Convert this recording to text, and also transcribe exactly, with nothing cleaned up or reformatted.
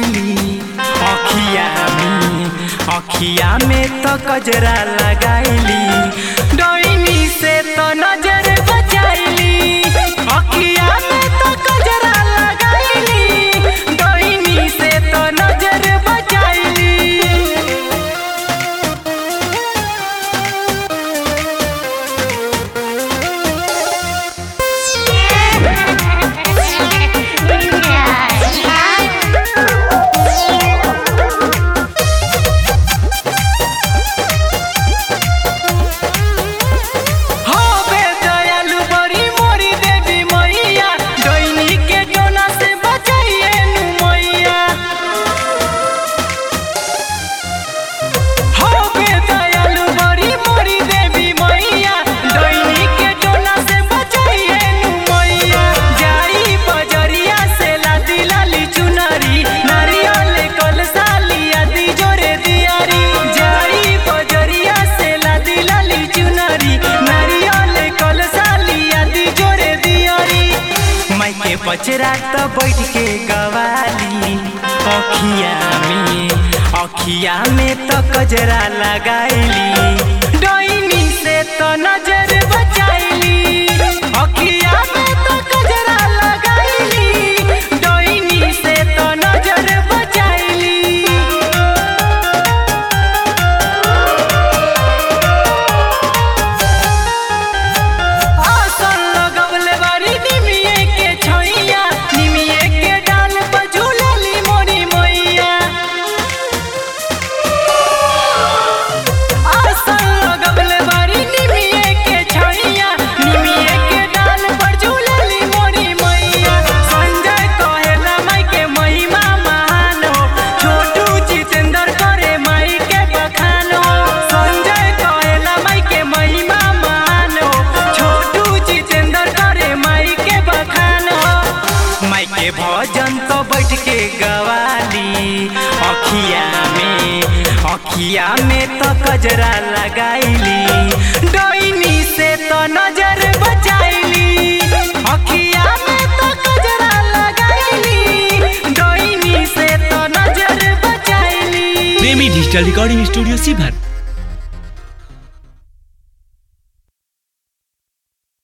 लगाईली अखिया में अखिया में तो कजरा लगाईली डोइनी से तो नजर बचाईली अखिया में तो कजरा लगाईली डोइनी से तो नजर बचाईली। बचरा तो बैठ के गवाली अखिया में अखिया में तो कजरा लगाईली डोइनी से तो नजर बचाईली अखिया में तो कजरा लगाईली डोइनी से तो नजर बचाईली। भजन तो बैठ के गवाली अखिया में अखिया में तो कजरा लगाईली डोइनी से तो नजर बचाईली अखिया में तो कजरा लगाईली डोइनी से तो नजर बचाईली। प्रेमी डिजिटल रिकॉर्डिंग स्टूडियो सीभर।